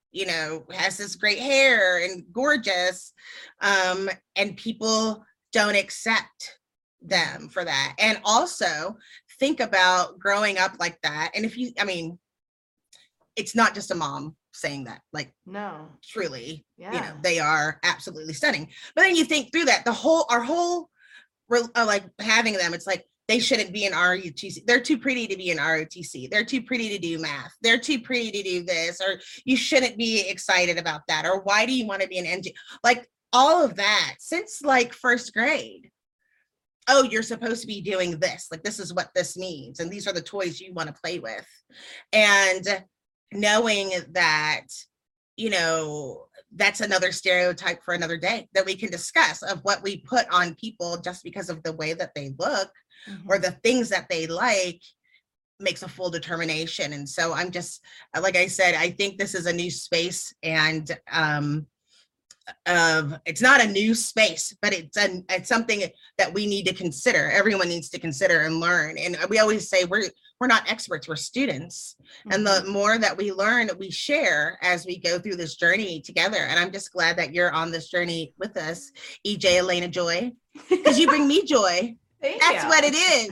you know, has this great hair and gorgeous, um, and people don't accept them for that. And also think about growing up like that. And if you, I mean, it's not just a mom saying that, like, No. truly, Yeah. you know, they are absolutely stunning. But then you think through that, the whole, our whole, uh, like having them, it's like, they shouldn't be in R O T C. They're too pretty to be in R O T C. They're too pretty to do math. They're too pretty to do this, or you shouldn't be excited about that. Or why do you want to be an engineer? Like all of that since like first grade. Oh, you're supposed to be doing this. Like, this is what this means. And these are the toys you want to play with. And knowing that, you know, that's another stereotype for another day that we can discuss of what we put on people just because of the way that they look mm-hmm. or the things that they like makes a full determination. And so I'm just, like I said, I think this is a new space, and um, of it's not a new space, but it's a, it's something that we need to consider. Everyone needs to consider and learn. And we always say we're we're not experts, we're students. Mm-hmm. And the more that we learn, we share as we go through this journey together. And I'm just glad that you're on this journey with us, E J Elena Joy, because you bring me joy. Thank That's you. what it is.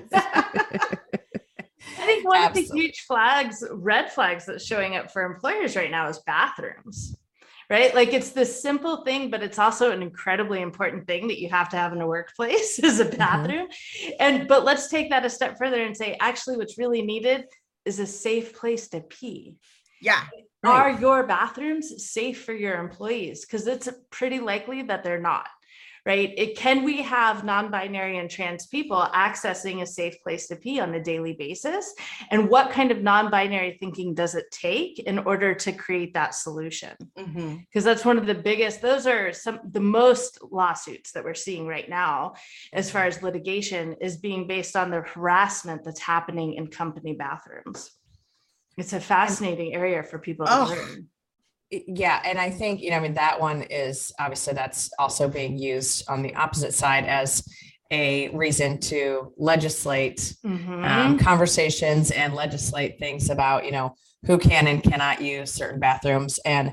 I think one Absolutely. of the huge flags, red flags that's showing up for employers right now is bathrooms. Right? Like, it's this simple thing, but it's also an incredibly important thing that you have to have in a workplace is a bathroom. Mm-hmm. And, but let's take that a step further and say, actually, what's really needed is a safe place to pee. Yeah. Right. Are your bathrooms safe for your employees? Because it's pretty likely that they're not. Right? It, can we have non-binary and trans people accessing a safe place to pee on a daily basis? And what kind of non-binary thinking does it take in order to create that solution? Because mm-hmm. that's one of the biggest, those are some the most lawsuits that we're seeing right now, as far as litigation, is being based on the harassment that's happening in company bathrooms. It's a fascinating area for people to oh. learn. Yeah. And I think, you know, I mean, that one is obviously that's also being used on the opposite side as a reason to legislate mm-hmm. um, conversations and legislate things about, you know, who can and cannot use certain bathrooms. And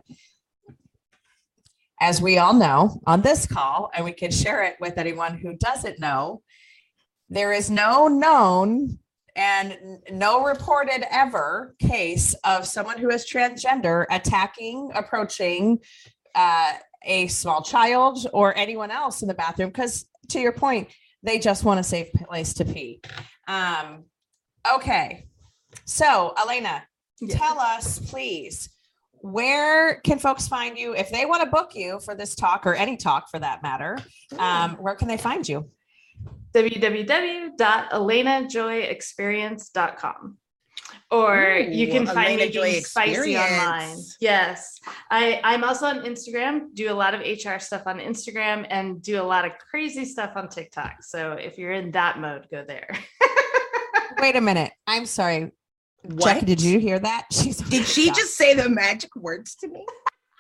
as we all know on this call, and we can share it with anyone who doesn't know, there is no known and no reported ever case of someone who is transgender attacking, approaching uh, a small child or anyone else in the bathroom. Because to your point, they just want a safe place to pee. Um, okay. So Elena, yes. Tell us, please, where can folks find you if they want to book you for this talk or any talk for that matter? Um, where can they find you? w w w dot elena joy experience dot com, or Ooh, you can find me being spicy online. Yes, I, I'm also on Instagram, do a lot of H R stuff on Instagram, and do a lot of crazy stuff on TikTok. So if you're in that mode, go there. Wait a minute. I'm sorry. What? Jackie, did you hear that? She's did she shocked. Just say the magic words to me?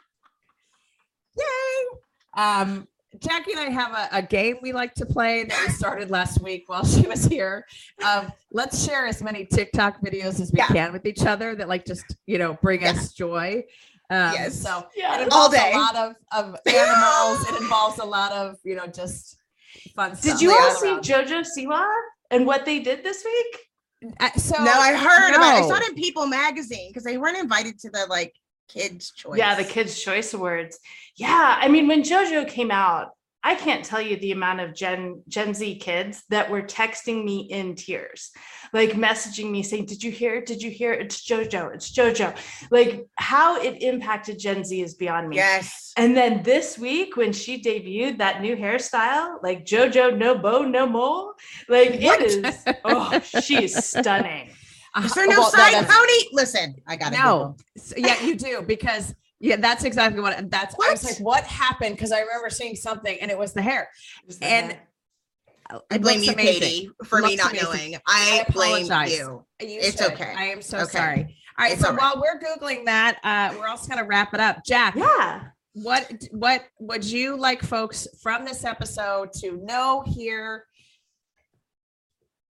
Yay. Um, Jackie and I have a, a game we like to play that we started last week while she was here. Um, let's share as many TikTok videos as we yeah. can with each other that like just, you know, bring yeah. us joy. Um, yes. So yeah. it involves a lot of, of animals. It involves a lot of, you know, just fun stuff. Did you all see JoJo Siwa and what they did this week? Uh, so no, I heard no. about it. I saw it in People magazine because they weren't invited to the like Kids Choice. Yeah, the Kids Choice Awards. Yeah, I mean, when JoJo came out, I can't tell you the amount of Gen Gen Z kids that were texting me in tears, like messaging me saying, "Did you hear? Did you hear? It's JoJo. It's JoJo." Like how it impacted Gen Z is beyond me. Yes. And then this week when she debuted that new hairstyle, like JoJo, no bow, no mole, like what? It is. Oh, she's stunning. Is there no well, side no, pony? Listen, I got it. No, so, yeah, you do because. Yeah, that's exactly what that's. What? I was like, what happened? Because I remember seeing something, and it was the hair. Was the and hair. I blame you, amazing. Katie, for me not amazing. knowing. I, I blame you. you it's should. okay. I am so okay. sorry. All right. It's so all right. While we're googling that, uh, we're also going to wrap it up. Jack. Yeah. What What would you like folks from this episode to know, hear,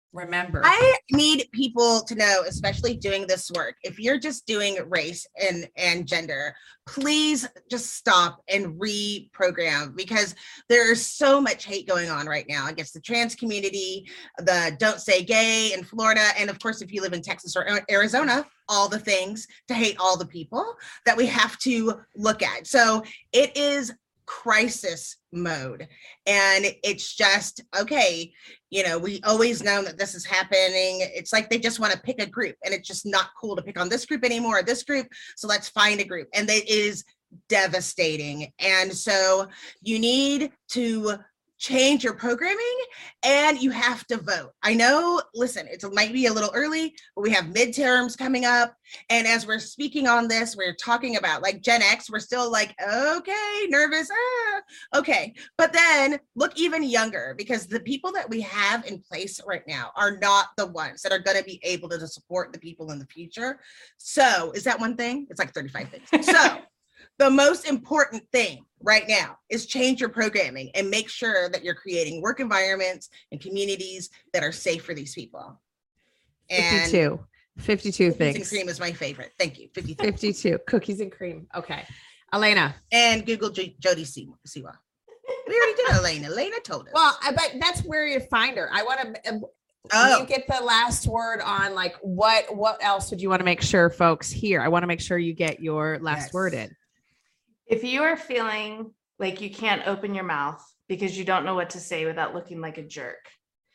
Remember, I need people to know, especially doing this work, if you're just doing race and, and gender, please just stop and reprogram, because there's so much hate going on right now against the trans community, the don't say gay in Florida. And of course, if you live in Texas or Arizona, all the things to hate all the people that we have to look at. So it is crisis mode. And it's just, okay, you know, we always know that this is happening. It's like they just want to pick a group, and it's just not cool to pick on this group anymore, or this group. So let's find a group. And it is devastating. And so you need to change your programming, and you have to vote. I know, listen, it might be a little early, but we have midterms coming up. And as we're speaking on this, we're talking about like Gen X, we're still like, okay, nervous. Ah, okay. But then look even younger, because the people that we have in place right now are not the ones that are going to be able to support the people in the future. So is that one thing? It's like thirty-five things. So the most important thing right now is change your programming and make sure that you're creating work environments and communities that are safe for these people. And fifty-two. fifty-two things. Cookies and cream is my favorite. Thank you. fifty-two. fifty-two. Cookies and cream. Okay. Elena. And Google J- Jody Siwa. We already did Elena. Elena told us. Well, I bet that's where you find her. I want to. Oh. You get the last word on like what what else would you want to make sure folks hear? I want to make sure you get your last Yes. word in. If you are feeling like you can't open your mouth because you don't know what to say without looking like a jerk,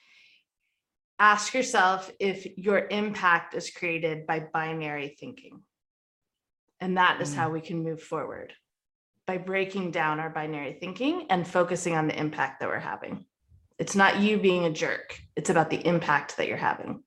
ask yourself if your impact is created by binary thinking. And that is mm. how we can move forward, by breaking down our binary thinking and focusing on the impact that we're having. It's not you being a jerk. It's about the impact that you're having.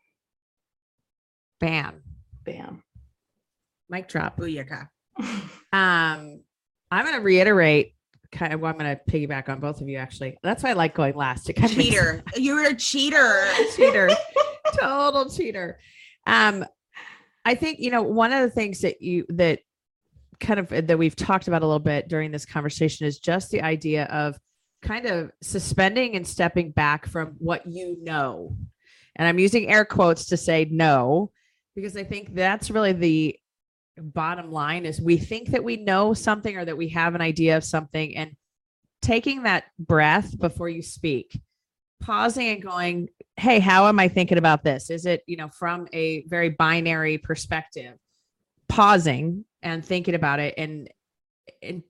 Bam. Bam. Mic drop. Booyaka. Um, I'm going to reiterate kind of, well, I'm going to piggyback on both of you, actually. That's why I like going last. It kind of cheater. Makes... You're a cheater. cheater. Total cheater. Um, I think, you know, one of the things that you, that kind of, that we've talked about a little bit during this conversation is just the idea of kind of suspending and stepping back from what you know. And I'm using air quotes to say no, because I think that's really the bottom line is we think that we know something or that we have an idea of something, and taking that breath before you speak, pausing and going, hey, how am I thinking about this? Is it, you know, from a very binary perspective, pausing and thinking about it. And, and,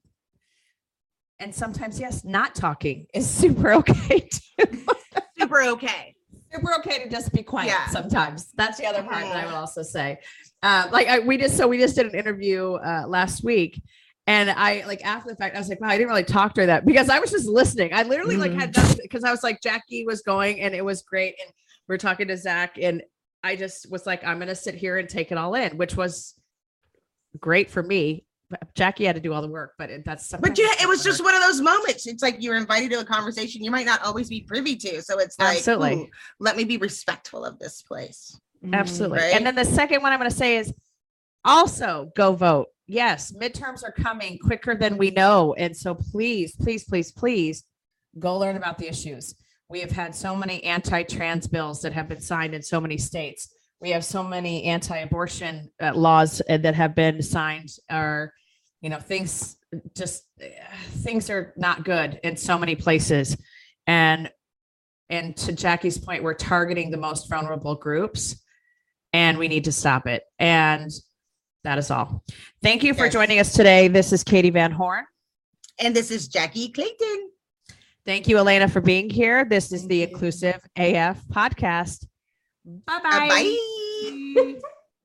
and sometimes, yes, not talking is super okay too. Super okay. Super okay to just be quiet yeah. sometimes. That's the other part Mm-hmm. that I would also say. Uh, like I, we just, so we just did an interview uh, last week, and I like after the fact, I was like, wow, I didn't really talk to that because I was just listening. I literally mm-hmm. like had done because I was like, Jackie was going and it was great. And we're talking to Zach, and I just was like, I'm going to sit here and take it all in, which was great for me. Jackie had to do all the work, but it, that's but yeah, it was just one of those moments. It's like you're invited to a conversation you might not always be privy to. So it's like, absolutely, let me be respectful of this place. Absolutely. Right? And then the second one I'm going to say is also go vote. Yes, midterms are coming quicker than we know. And so please, please, please, please go learn about the issues. We have had so many anti-trans bills that have been signed in so many states. We have so many anti-abortion uh, laws uh, that have been signed, or, you know, things just, uh, things are not good in so many places. And, and to Jackie's point, we're targeting the most vulnerable groups, and we need to stop it. And that is all. Thank you for yes. joining us today. This is Katie Van Horn. And this is Jackie Clayton. Thank you, Elena, for being here. This is the Inclusive A F podcast. Bye-bye. Uh, bye.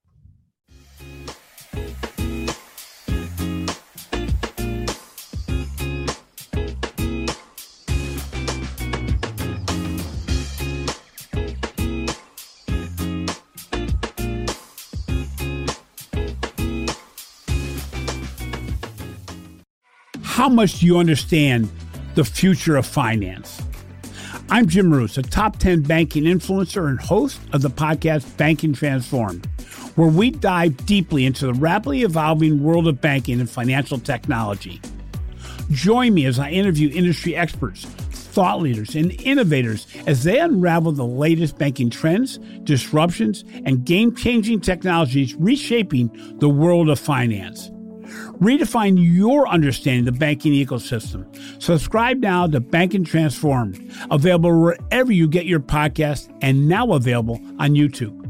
How much do you understand the future of finance? I'm Jim Roos, a top ten banking influencer and host of the podcast Banking Transformed, where we dive deeply into the rapidly evolving world of banking and financial technology. Join me as I interview industry experts, thought leaders and innovators as they unravel the latest banking trends, disruptions, and game-changing technologies reshaping the world of finance. Redefine your understanding of the banking ecosystem. Subscribe now to Banking Transformed, available wherever you get your podcast and now available on YouTube.